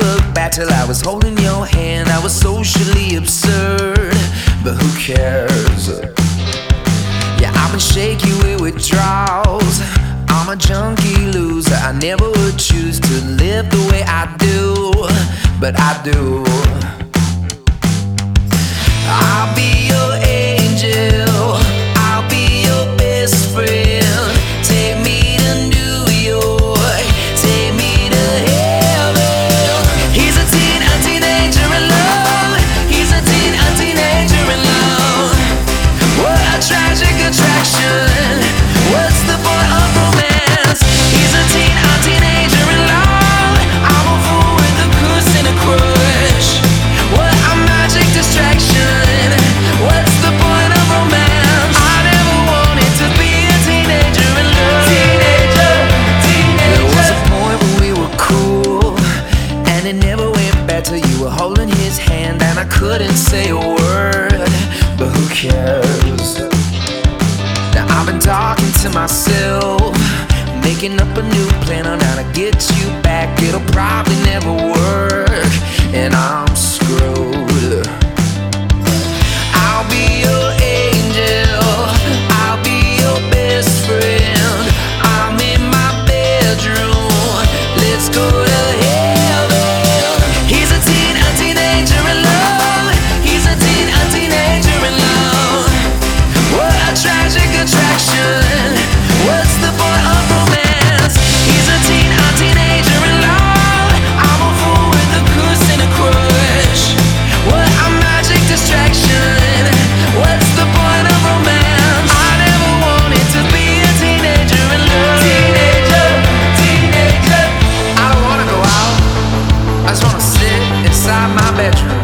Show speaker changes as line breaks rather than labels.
look back till I was holding your hand. I was socially absurd, but who cares? Yeah, I've been shaky with withdrawals. I'm a junkie loser. I never would choose to live the way I do, but I do. I'll be your angel, I'll be your best friend. Take me to New York, take me to heaven. He's a teenager in love. He's a teenager in love. What a tragic attraction. What's the point of romance? He's a teenager in love. I'm a fool with a goose and a crush. What a magic distraction. What's the point of romance? I never wanted to be a teenager in love. There was a point when we were cool, and it never went back till you were holding his hand, and I couldn't say a word, but who cares? Now I've been talking to myself, making up a new plan on how to get you back. It'll probably never work, and I'm screwed. I'll be your angel, I'll be your best friend. I'm in my bedroom, let's go to heaven. He's a teenager in love. He's a teenager in love. What a tragic attraction. What's the point of romance? He's a teenager in love. I'm a fool with a goose and a crush. What a magic distraction. What's the point of romance? I never wanted to be a teenager in love. Teenager. I don't wanna go out, I just wanna sit inside my bedroom.